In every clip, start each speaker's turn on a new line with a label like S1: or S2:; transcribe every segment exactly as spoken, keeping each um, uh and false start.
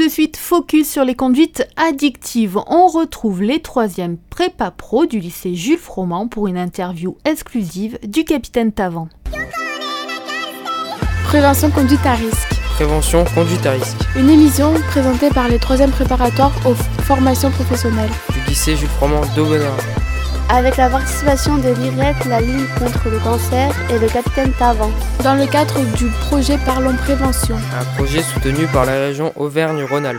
S1: de suite, focus sur les conduites addictives. On retrouve les troisièmes prépa pro du lycée Jules Froment pour une interview exclusive du capitaine Tavan.
S2: Prévention conduite à risque.
S3: Prévention conduite à risque.
S2: Une émission présentée par les troisièmes préparatoires aux formations professionnelles
S3: du lycée Jules Froment d'Aubenas.
S4: Avec la participation de l'I R E T, la Ligue contre le cancer et le capitaine Tavan.
S2: Dans le cadre du projet Parlons Prévention.
S3: Un projet soutenu par la région Auvergne-Rhône-Alpes.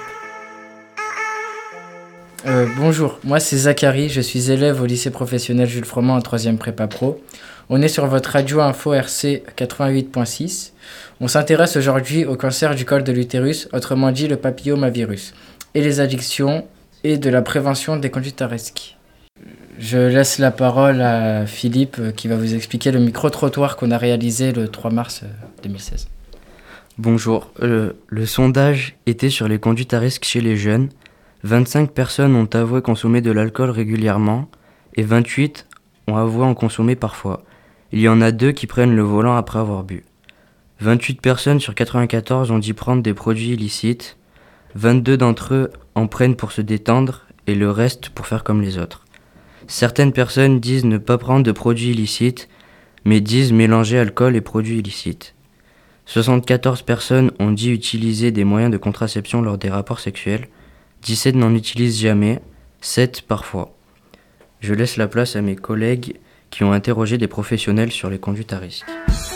S5: Euh, bonjour, moi c'est Zachary, je suis élève au lycée professionnel Jules Froment en troisième prépa pro. On est sur votre radio info R C quatre-vingt-huit point six. On s'intéresse aujourd'hui au cancer du col de l'utérus, autrement dit le papillomavirus, et les addictions et de la prévention des conduites à risque. Je laisse la parole à Philippe qui va vous expliquer le micro-trottoir qu'on a réalisé le trois mars deux mille seize.
S6: Bonjour, euh, le sondage était sur les conduites à risque chez les jeunes. vingt-cinq personnes ont avoué consommer de l'alcool régulièrement et vingt-huit ont avoué en consommer parfois. Il y en a deux qui prennent le volant après avoir bu. vingt-huit personnes sur quatre-vingt-quatorze ont dit prendre des produits illicites. vingt-deux d'entre eux en prennent pour se détendre et le reste pour faire comme les autres. Certaines personnes disent ne pas prendre de produits illicites, mais disent mélanger alcool et produits illicites. soixante-quatorze personnes ont dit utiliser des moyens de contraception lors des rapports sexuels. dix-sept n'en utilisent jamais, sept parfois. Je laisse la place à mes collègues qui ont interrogé des professionnels sur les conduites à risque.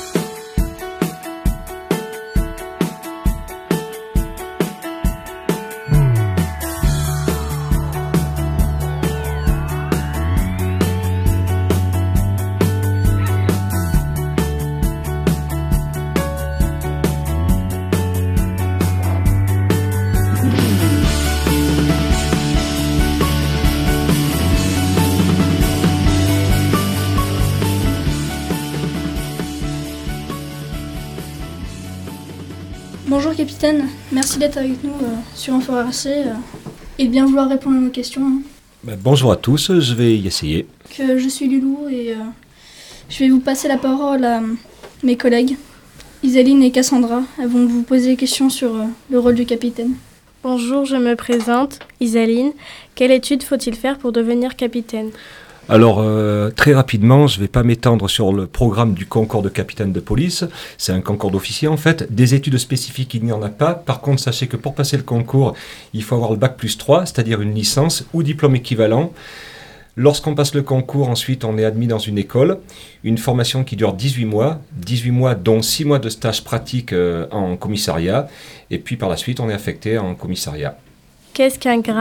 S7: Bonjour capitaine, merci d'être avec nous euh, sur Info R C euh, et de bien vouloir répondre à nos questions.
S8: Ben, bonjour à tous, je vais y essayer.
S7: Que je suis Lulou et euh, je vais vous passer la parole à mes collègues, Isaline et Cassandra. Elles vont vous poser des questions sur euh, le rôle du capitaine.
S9: Bonjour, je me présente, Isaline. Quelle étude faut-il faire pour devenir capitaine ?
S8: Alors, euh, très rapidement, je ne vais pas m'étendre sur le programme du concours de capitaine de police. C'est un concours d'officier, en fait. Des études spécifiques, il n'y en a pas. Par contre, sachez que pour passer le concours, il faut avoir le bac plus trois, c'est-à-dire une licence ou diplôme équivalent. Lorsqu'on passe le concours, ensuite, on est admis dans une école. Une formation qui dure dix-huit mois. dix-huit mois, dont six mois de stage pratique euh, en commissariat. Et puis, par la suite, on est affecté en commissariat.
S9: Qu'est-ce qu'un grade ?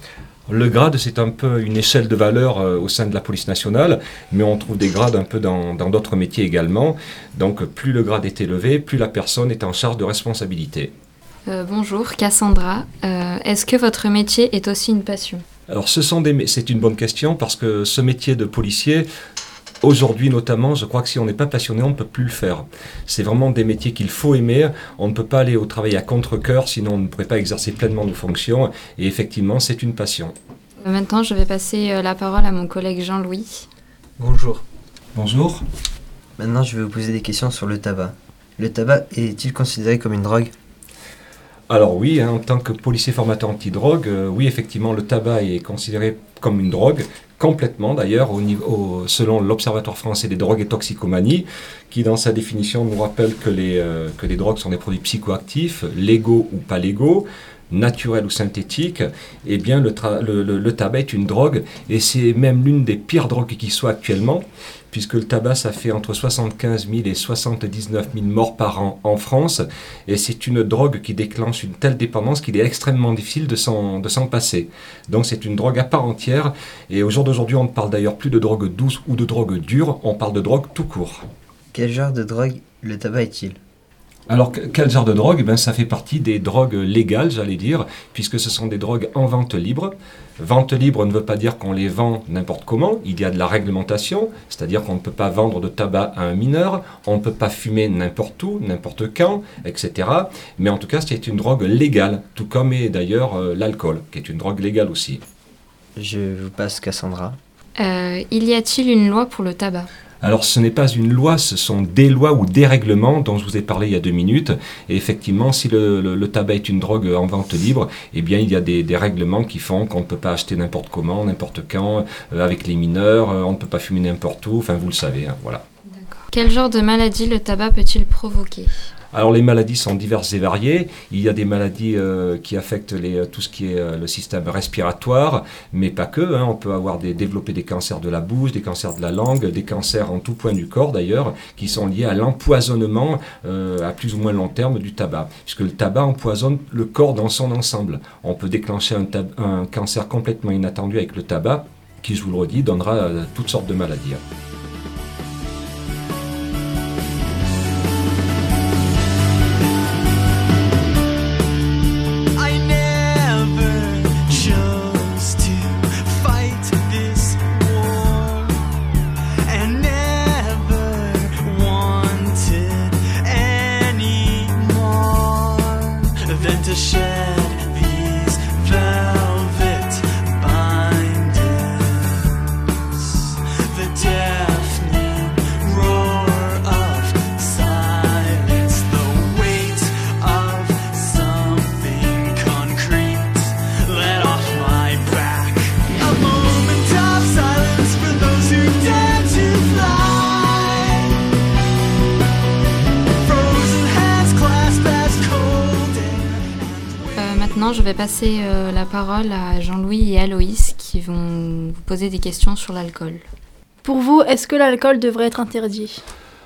S8: Le grade, c'est un peu une échelle de valeur euh, au sein de la police nationale, mais on trouve des grades un peu dans, dans d'autres métiers également. Donc plus le grade est élevé, plus la personne est en charge de responsabilité.
S10: Euh, bonjour, Cassandra. Euh, est-ce que votre métier est aussi une passion ?
S8: Alors ce sont des, c'est une bonne question parce que ce métier de policier, aujourd'hui notamment, je crois que si on n'est pas passionné, on ne peut plus le faire. C'est vraiment des métiers qu'il faut aimer. On ne peut pas aller au travail à contre-cœur, sinon on ne pourrait pas exercer pleinement nos fonctions. Et effectivement, c'est une passion.
S10: Maintenant, je vais passer la parole à mon collègue Jean-Louis.
S11: Bonjour.
S8: Bonjour.
S11: Maintenant, je vais vous poser des questions sur le tabac. Le tabac est-il considéré comme une drogue ?
S8: Alors oui, hein, en tant que policier formateur anti-drogue, euh, oui, effectivement, le tabac est considéré comme une drogue, complètement d'ailleurs, au niveau, au, selon l'Observatoire français des drogues et toxicomanies, qui dans sa définition nous rappelle que les, euh, que les drogues sont des produits psychoactifs, légaux ou pas légaux, naturels ou synthétiques. Eh bien, le, tra- le, le, le tabac est une drogue, et c'est même l'une des pires drogues qui soit actuellement, puisque le tabac, ça fait entre soixante-quinze mille et soixante-dix-neuf mille morts par an en France, et c'est une drogue qui déclenche une telle dépendance qu'il est extrêmement difficile de s'en, de s'en passer. Donc c'est une drogue à part entière, et au jour d'aujourd'hui, on ne parle d'ailleurs plus de drogue douce ou de drogue dure, on parle de drogue tout court.
S11: Quel genre de drogue le tabac est-il ?
S8: Alors, quel genre de drogue ? Eh bien, ça fait partie des drogues légales, j'allais dire, puisque ce sont des drogues en vente libre. Vente libre ne veut pas dire qu'on les vend n'importe comment. Il y a de la réglementation, c'est-à-dire qu'on ne peut pas vendre de tabac à un mineur, on ne peut pas fumer n'importe où, n'importe quand, et cetera. Mais en tout cas, c'est une drogue légale, tout comme est d'ailleurs euh, l'alcool, qui est une drogue légale aussi.
S11: Je vous passe Cassandra.
S10: Euh, il y a-t-il une loi pour le tabac ?
S8: Alors ce n'est pas une loi, ce sont des lois ou des règlements dont je vous ai parlé il y a deux minutes. Et effectivement, si le, le, le tabac est une drogue en vente libre, eh bien il y a des, des règlements qui font qu'on ne peut pas acheter n'importe comment, n'importe quand, euh, avec les mineurs, euh, on ne peut pas fumer n'importe où, enfin vous le savez, hein, voilà.
S10: D'accord. Quel genre de maladie le tabac peut-il provoquer ?
S8: Alors les maladies sont diverses et variées. Il y a des maladies euh, qui affectent les, tout ce qui est euh, le système respiratoire, mais pas que. Hein. On peut avoir des, développer des cancers de la bouche, des cancers de la langue, des cancers en tout point du corps d'ailleurs, qui sont liés à l'empoisonnement euh, à plus ou moins long terme du tabac, puisque le tabac empoisonne le corps dans son ensemble. On peut déclencher un, tab- un cancer complètement inattendu avec le tabac, qui, je vous le redis, donnera euh, toutes sortes de maladies.
S10: Je vais passer euh, la parole à Jean-Louis et Aloïs qui vont vous poser des questions sur l'alcool.
S9: Pour vous, est-ce que l'alcool devrait être interdit ?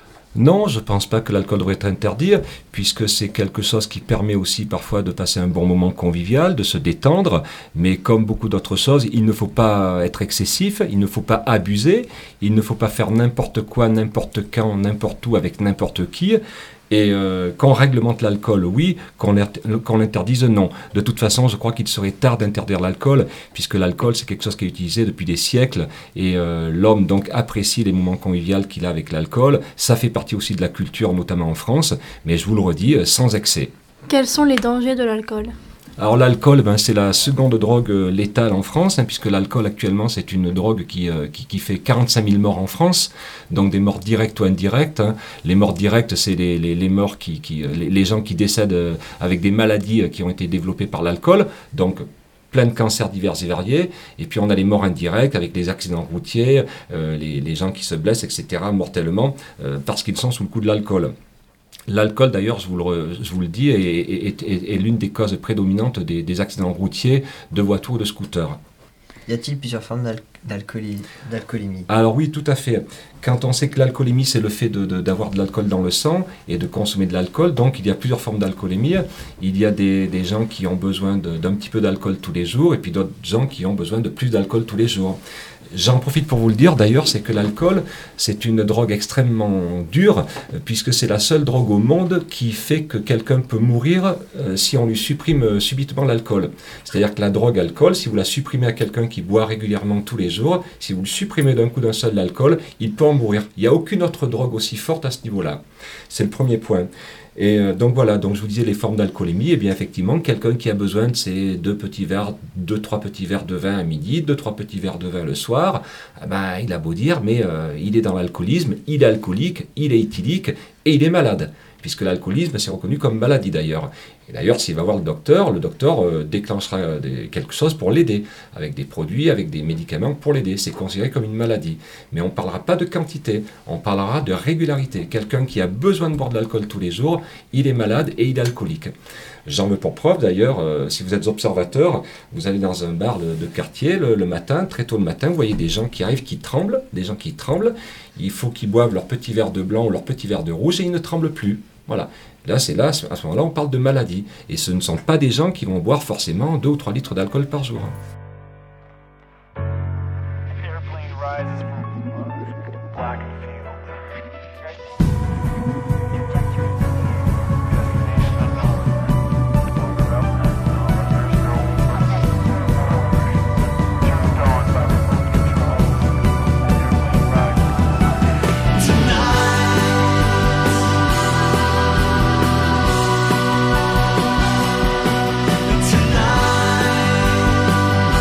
S8: Non, je ne pense pas que l'alcool devrait être interdit, puisque c'est quelque chose qui permet aussi parfois de passer un bon moment convivial, de se détendre, mais comme beaucoup d'autres choses, il ne faut pas être excessif, il ne faut pas abuser, il ne faut pas faire n'importe quoi, n'importe quand, n'importe où, avec n'importe qui. Et euh, qu'on réglemente l'alcool, oui, qu'on, qu'on l'interdise, non. De toute façon, je crois qu'il serait tard d'interdire l'alcool, puisque l'alcool, c'est quelque chose qui est utilisé depuis des siècles, et euh, l'homme donc apprécie les moments conviviaux qu'il a avec l'alcool. Ça fait partie aussi de la culture, notamment en France, mais je vous le redis, sans excès.
S9: Quels sont les dangers de l'alcool ?
S8: Alors l'alcool, ben, c'est la seconde drogue euh, létale en France, hein, puisque l'alcool actuellement c'est une drogue qui, euh, qui, qui fait quarante-cinq mille morts en France, donc des morts directes ou indirectes. Hein. Les morts directes, c'est les, les, les morts qui, qui les, les gens qui décèdent euh, avec des maladies euh, qui ont été développées par l'alcool, donc plein de cancers divers et variés. Et puis on a les morts indirectes avec les accidents routiers, euh, les, les gens qui se blessent, et cetera mortellement euh, parce qu'ils sont sous le coup de l'alcool. L'alcool, d'ailleurs, je vous le, je vous le dis, est, est, est, est l'une des causes prédominantes des, des accidents routiers de voitures ou de scooters.
S11: Y a-t-il plusieurs formes d'al- d'alcooli- d'alcoolémie ?
S8: Alors oui, tout à fait. Quand on sait que l'alcoolémie, c'est le fait de, de, d'avoir de l'alcool dans le sang et de consommer de l'alcool, donc il y a plusieurs formes d'alcoolémie. Il y a des, des gens qui ont besoin de, d'un petit peu d'alcool tous les jours, et puis d'autres gens qui ont besoin de plus d'alcool tous les jours. J'en profite pour vous le dire d'ailleurs, c'est que l'alcool, c'est une drogue extrêmement dure, puisque c'est la seule drogue au monde qui fait que quelqu'un peut mourir euh, si on lui supprime euh, subitement l'alcool. C'est-à-dire que la drogue alcool, si vous la supprimez à quelqu'un qui boit régulièrement tous les jours, si vous le supprimez d'un coup d'un seul l'alcool, il peut en mourir. Il n'y a aucune autre drogue aussi forte à ce niveau-là. C'est le premier point. Et euh, donc voilà, donc je vous disais les formes d'alcoolémie, et bien effectivement, quelqu'un qui a besoin de ces deux petits verres, deux, trois petits verres de vin à midi, deux, trois petits verres de vin le soir, eh ben, il a beau dire, mais euh, il est dans l'alcoolisme, il est alcoolique, il est éthylique, et il est malade, puisque l'alcoolisme, c'est reconnu comme maladie d'ailleurs. Et d'ailleurs, s'il va voir le docteur, le docteur euh, déclenchera des, quelque chose pour l'aider, avec des produits, avec des médicaments pour l'aider. C'est considéré comme une maladie. Mais on ne parlera pas de quantité, on parlera de régularité. Quelqu'un qui a besoin de boire de l'alcool tous les jours, il est malade et il est alcoolique. J'en veux pour preuve d'ailleurs, euh, si vous êtes observateur, vous allez dans un bar de, de quartier le, le matin, très tôt le matin, vous voyez des gens qui arrivent, qui tremblent, des gens qui tremblent. Il faut qu'ils boivent leur petit verre de blanc ou leur petit verre de rouge et ils ne tremblent plus. Voilà. Là, c'est là, à ce moment-là, on parle de maladie. Et ce ne sont pas des gens qui vont boire forcément deux ou trois litres d'alcool par jour.
S12: Tonight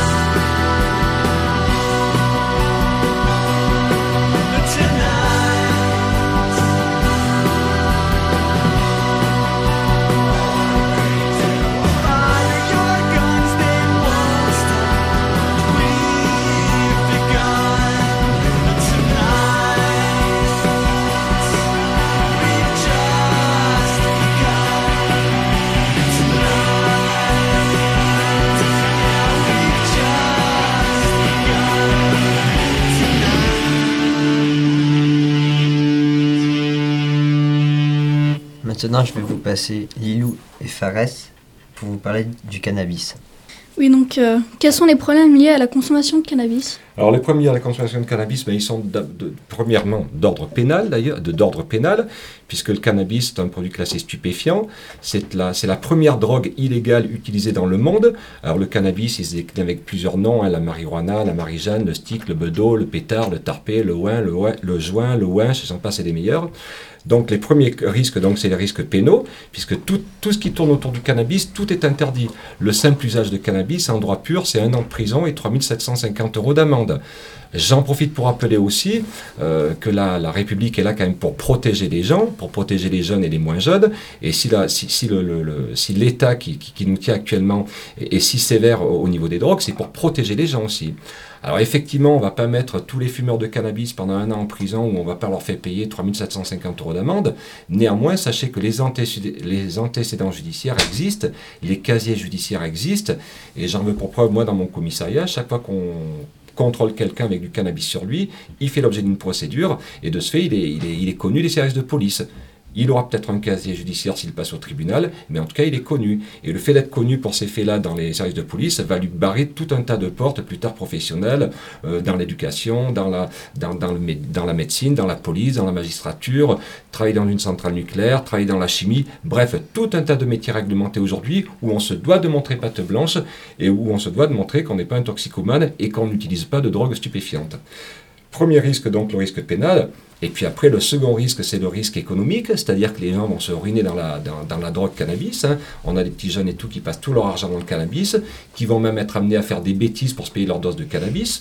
S11: Maintenant, je vais vous passer Lilou et Fares pour vous parler du cannabis.
S7: Oui, donc, euh, quels sont les problèmes liés à la consommation de cannabis ?
S8: Alors les premiers à la consommation de cannabis, ben, ils sont de, de, premièrement d'ordre pénal d'ailleurs, de d'ordre pénal, puisque le cannabis est un produit classé stupéfiant. C'est la, c'est la première drogue illégale utilisée dans le monde. Alors le cannabis, il se décline avec plusieurs noms, hein, la marijuana, la marijane, le stick, le bedeau, le pétard, le tarpé, le ouin, le, ouin, le joint, le ouin, ce sont pas c'est les meilleurs. Donc les premiers risques, donc, c'est les risques pénaux, puisque tout, tout ce qui tourne autour du cannabis, tout est interdit. Le simple usage de cannabis, en droit pur, c'est un an de prison et trois mille sept cent cinquante euros d'amende. J'en profite pour rappeler aussi euh, que la, la République est là quand même pour protéger les gens, pour protéger les jeunes et les moins jeunes. Et si, la, si, si, le, le, le, si l'État qui, qui, qui nous tient actuellement est, est si sévère au, au niveau des drogues, c'est pour protéger les gens aussi. Alors effectivement, on ne va pas mettre tous les fumeurs de cannabis pendant un an en prison où on ne va pas leur faire payer trois mille sept cent cinquante euros d'amende. Néanmoins, sachez que les, antécédents, les antécédents judiciaires existent, les casiers judiciaires existent, et j'en veux pour preuve, moi, dans mon commissariat, chaque fois qu'on contrôle quelqu'un avec du cannabis sur lui, il fait l'objet d'une procédure, et de ce fait, il est, il est, il est connu des services de police. Il aura peut-être un casier judiciaire s'il passe au tribunal, mais en tout cas, il est connu. Et le fait d'être connu pour ces faits-là dans les services de police va lui barrer tout un tas de portes plus tard professionnelles, euh, dans l'éducation, dans la, dans, dans, le, dans la médecine, dans la police, dans la magistrature, travailler dans une centrale nucléaire, travailler dans la chimie, bref, tout un tas de métiers réglementés aujourd'hui où on se doit de montrer patte blanche et où on se doit de montrer qu'on n'est pas un toxicomane et qu'on n'utilise pas de drogue stupéfiante. Premier risque, donc, le risque pénal. Et puis après, le second risque, c'est le risque économique, c'est-à-dire que les gens vont se ruiner dans la, dans, dans la drogue cannabis. Hein. On a des petits jeunes et tout qui passent tout leur argent dans le cannabis, qui vont même être amenés à faire des bêtises pour se payer leur dose de cannabis.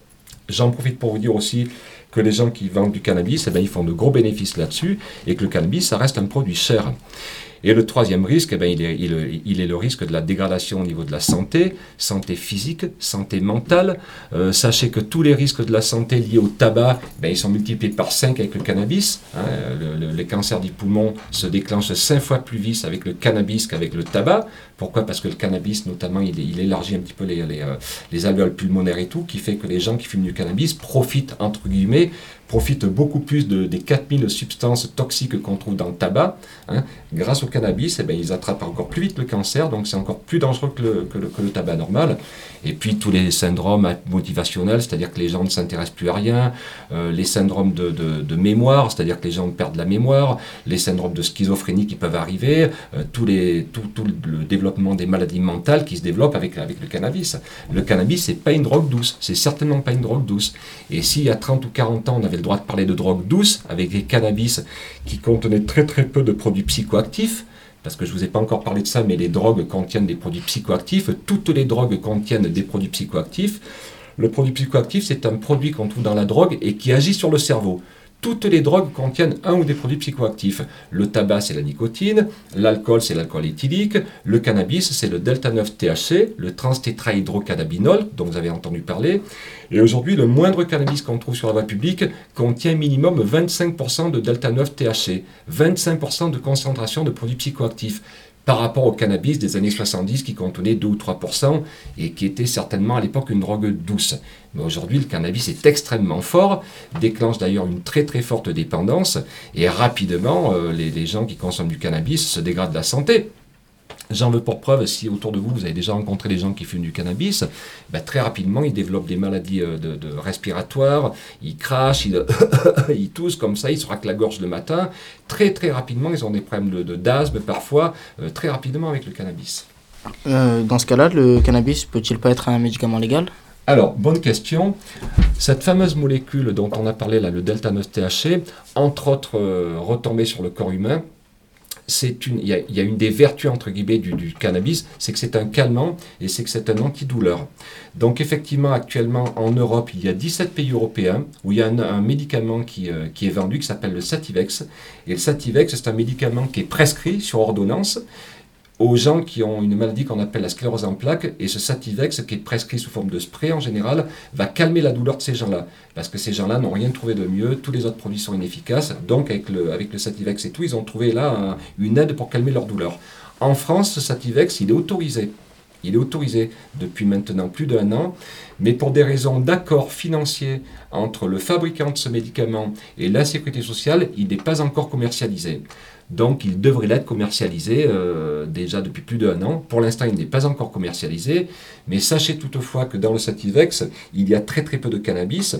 S8: J'en profite pour vous dire aussi que les gens qui vendent du cannabis, eh bien, ils font de gros bénéfices là-dessus, et que le cannabis, ça reste un produit cher. Et le troisième risque, eh bien, il, est, il, il est le risque de la dégradation au niveau de la santé, santé physique, santé mentale. Euh, sachez que tous les risques de la santé liés au tabac, eh bien, ils sont multipliés par cinq avec le cannabis. Hein. Le, le, les cancers du poumon se déclenchent cinq fois plus vite avec le cannabis qu'avec le tabac. Pourquoi ? Parce que le cannabis, notamment, il, il élargit un petit peu les, les, euh, les alvéoles pulmonaires et tout, qui fait que les gens qui fument du cannabis profitent, entre guillemets, profitent beaucoup plus de, des quatre mille substances toxiques qu'on trouve dans le tabac. Hein. Grâce au cannabis, eh bien, ils attrapent encore plus vite le cancer, donc c'est encore plus dangereux que le, que le, que le tabac normal. Et puis tous les syndromes motivationnels, c'est-à-dire que les gens ne s'intéressent plus à rien, euh, les syndromes de, de, de mémoire, c'est-à-dire que les gens perdent la mémoire, les syndromes de schizophrénie qui peuvent arriver, euh, tous les, tout, tout le développement des maladies mentales qui se développent avec, avec le cannabis. Le cannabis, c'est pas une drogue douce, c'est certainement pas une drogue douce. Et s'il y a trente ou quarante ans, on avait le droit de parler de drogue douce avec des cannabis qui contenaient très très peu de produits psychoactifs, parce que je ne vous ai pas encore parlé de ça, mais les drogues contiennent des produits psychoactifs, toutes les drogues contiennent des produits psychoactifs. Le produit psychoactif, c'est un produit qu'on trouve dans la drogue et qui agit sur le cerveau. Toutes les drogues contiennent un ou des produits psychoactifs. Le tabac, c'est la nicotine, l'alcool, c'est l'alcool éthylique, le cannabis, c'est le delta neuf T H C, le trans-tétrahydrocannabinol, dont vous avez entendu parler. Et aujourd'hui, le moindre cannabis qu'on trouve sur la voie publique contient minimum vingt-cinq pour cent de delta neuf T H C, vingt-cinq pour cent de concentration de produits psychoactifs, par rapport au cannabis des années soixante-dix qui contenait deux ou trois pour cent et qui était certainement à l'époque une drogue douce. Mais aujourd'hui, le cannabis est extrêmement fort, déclenche d'ailleurs une très très forte dépendance et rapidement, euh, les, les gens qui consomment du cannabis se dégradent la santé. J'en veux pour preuve, si autour de vous, vous avez déjà rencontré des gens qui fument du cannabis, ben très rapidement, ils développent des maladies de, de respiratoires, ils crachent, ils, ils toussent comme ça, ils se raclent la gorge le matin. Très très rapidement, ils ont des problèmes de, de, d'asthme parfois, euh, très rapidement avec le cannabis.
S12: Euh, dans ce cas-là, le cannabis peut-il pas être un médicament légal ?
S8: Alors, bonne question. Cette fameuse molécule dont on a parlé, là, le delta neuf T H C, entre autres euh, retombées sur le corps humain, c'est une, il y a, il y a une des vertus entre guillemets du, du cannabis, c'est que c'est un calmant et c'est que c'est un antidouleur. Donc effectivement, actuellement en Europe, il y a dix-sept pays européens où il y a un, un médicament qui, euh, qui est vendu qui s'appelle le Sativex. Et le Sativex, c'est un médicament qui est prescrit sur ordonnance aux gens qui ont une maladie qu'on appelle la sclérose en plaques, et ce Sativex, qui est prescrit sous forme de spray en général, va calmer la douleur de ces gens-là, parce que ces gens-là n'ont rien trouvé de mieux, tous les autres produits sont inefficaces, donc avec le, avec le Sativex et tout, ils ont trouvé là un, une aide pour calmer leur douleur. En France, ce Sativex, il est autorisé. Il est autorisé depuis maintenant plus d'un an, mais pour des raisons d'accord financier entre le fabricant de ce médicament et la sécurité sociale, il n'est pas encore commercialisé. Donc il devrait l'être commercialisé euh, déjà depuis plus d'un an. Pour l'instant, il n'est pas encore commercialisé, mais sachez toutefois que dans le Sativex, il y a très très peu de cannabis.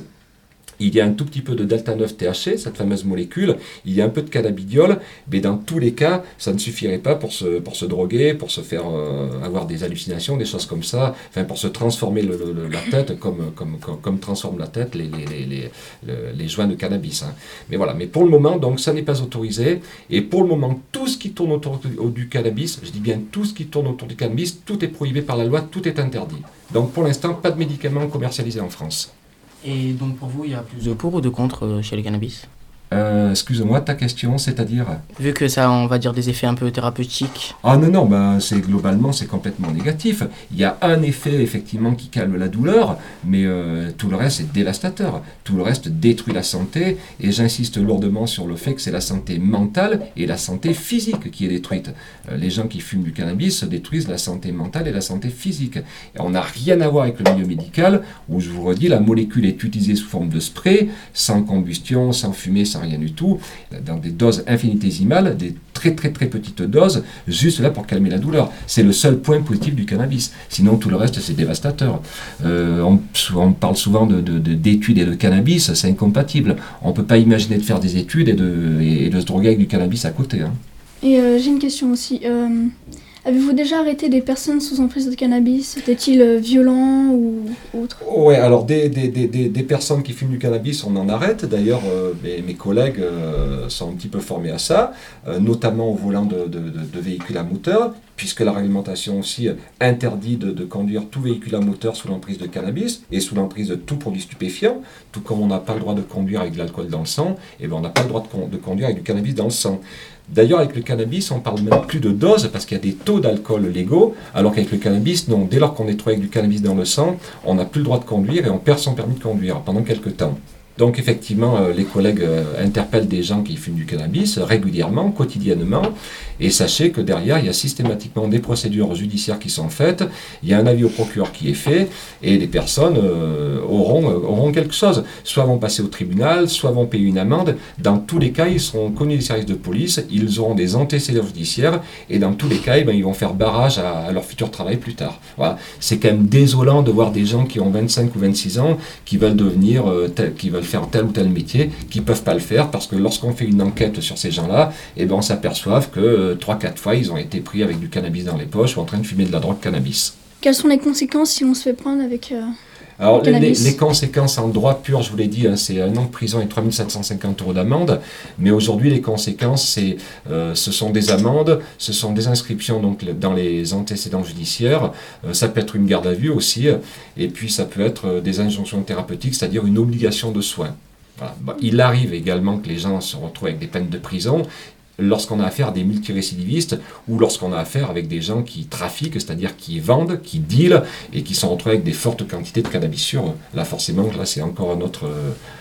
S8: Il y a un tout petit peu de delta neuf T H C, cette fameuse molécule, il y a un peu de cannabidiol, mais dans tous les cas, ça ne suffirait pas pour se, pour se droguer, pour se faire euh, avoir des hallucinations, des choses comme ça, enfin pour se transformer le, le, la tête comme, comme, comme, comme transforment la tête les, les, les, les, les, les joints de cannabis. Hein. Mais voilà, mais pour le moment, donc ça n'est pas autorisé, et pour le moment, tout ce qui tourne autour du cannabis, je dis bien tout ce qui tourne autour du cannabis, tout est prohibé par la loi, tout est interdit. Donc pour l'instant, pas de médicaments commercialisés en France.
S12: Et donc pour vous, il y a plus de pour ou de contre chez le cannabis ?
S8: Euh, excuse-moi, ta question, c'est-à-dire ?
S12: Vu que ça a, on va dire, des effets un peu thérapeutiques.
S8: Ah non, non, ben, c'est, globalement, c'est complètement négatif. Il y a un effet, effectivement, qui calme la douleur, mais euh, tout le reste est dévastateur. Tout le reste détruit la santé, et j'insiste lourdement sur le fait que c'est la santé mentale et la santé physique qui est détruite. Euh, les gens qui fument du cannabis détruisent la santé mentale et la santé physique. Et on n'a rien à voir avec le milieu médical, où, je vous redis, la molécule est utilisée sous forme de spray, sans combustion, sans fumée, sans rien du tout, dans des doses infinitésimales, des très très très petites doses, juste là pour calmer la douleur. C'est le seul point positif du cannabis. Sinon tout le reste c'est dévastateur. Euh, on, on parle souvent de, de, de, d'études et de cannabis, c'est incompatible. On ne peut pas imaginer de faire des études et de, et de se droguer avec du cannabis à côté. Hein.
S7: Et euh, j'ai une question aussi. Euh, avez-vous déjà arrêté des personnes sous emprise de cannabis ? Étaient-ils euh, violents ou autres ?
S8: Ouais, alors des, des, des, des personnes qui fument du cannabis, on en arrête. D'ailleurs, euh, mes, mes collègues euh, sont un petit peu formés à ça, euh, notamment au volant de, de, de, de véhicules à moteur, puisque la réglementation aussi interdit de, de conduire tout véhicule à moteur sous l'emprise de cannabis et sous l'emprise de tout produit stupéfiant. Tout comme on n'a pas le droit de conduire avec de l'alcool dans le sang, et ben on n'a pas le droit de, con, de conduire avec du cannabis dans le sang. D'ailleurs, avec le cannabis, on parle même plus de dose parce qu'il y a des taux d'alcool légaux, alors qu'avec le cannabis, non. Dès lors qu'on est trop avec du cannabis dans le sang, on n'a plus le droit de conduire et on perd son permis de conduire pendant quelques temps. Donc effectivement, euh, les collègues euh, interpellent des gens qui fument du cannabis régulièrement, quotidiennement, et sachez que derrière, il y a systématiquement des procédures judiciaires qui sont faites, il y a un avis au procureur qui est fait, et les personnes euh, auront, euh, auront quelque chose. Soit vont passer au tribunal, soit vont payer une amende. Dans tous les cas, ils seront connus des services de police, ils auront des antécédents judiciaires, et dans tous les cas, eh ben, ils vont faire barrage à, à leur futur travail plus tard. Voilà. C'est quand même désolant de voir des gens qui ont vingt-cinq ou vingt-six ans, qui veulent devenir, euh, tel, qui veulent faire tel ou tel métier, qui ne peuvent pas le faire parce que lorsqu'on fait une enquête sur ces gens-là, eh ben on s'aperçoit que euh, trois quatre fois ils ont été pris avec du cannabis dans les poches ou en train de fumer de la drogue cannabis.
S7: Quelles sont les conséquences si on se fait prendre avec euh,
S8: Alors
S7: le
S8: les, les conséquences en droit pur, je vous l'ai dit, hein, c'est un an de prison et trois mille sept cent cinquante euros d'amende, mais aujourd'hui les conséquences, c'est, euh, ce sont des amendes, ce sont des inscriptions donc, dans les antécédents judiciaires, euh, ça peut être une garde à vue aussi, et puis ça peut être euh, des injonctions thérapeutiques, c'est-à-dire une obligation de soins. Voilà. Bon, il arrive également que les gens se retrouvent avec des peines de prison lorsqu'on a affaire à des multirécidivistes ou lorsqu'on a affaire avec des gens qui trafiquent, c'est-à-dire qui vendent, qui dealent et qui sont retrouvés avec des fortes quantités de cannabis sur eux. Là, forcément, là, c'est encore un autre,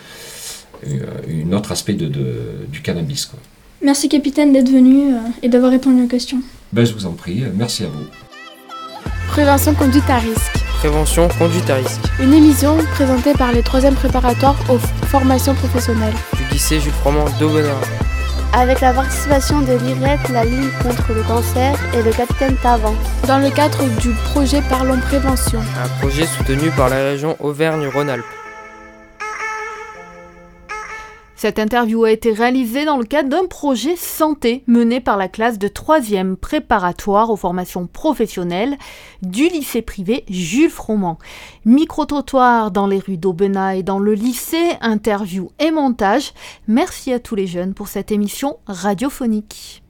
S8: euh, un autre aspect de, de, du cannabis, quoi.
S7: Merci, capitaine, d'être venu euh, et d'avoir répondu aux questions.
S8: Ben, je vous en prie. Merci à vous.
S2: Prévention conduite à risque.
S3: Prévention conduite à risque.
S2: Une émission présentée par les troisièmes préparatoires aux formations professionnelles
S3: du lycée Jules Froment d'Aubenas.
S4: Avec la participation de l'I R E T, la Ligue contre le cancer et le capitaine Tavan.
S2: Dans le cadre du projet Parlons Prévention.
S3: Un projet soutenu par la région Auvergne-Rhône-Alpes.
S1: Cette interview a été réalisée dans le cadre d'un projet santé mené par la classe de troisième préparatoire aux formations professionnelles du lycée privé Jules Froment. Micro-trottoir dans les rues d'Aubenas et dans le lycée, interview et montage. Merci à tous les jeunes pour cette émission radiophonique.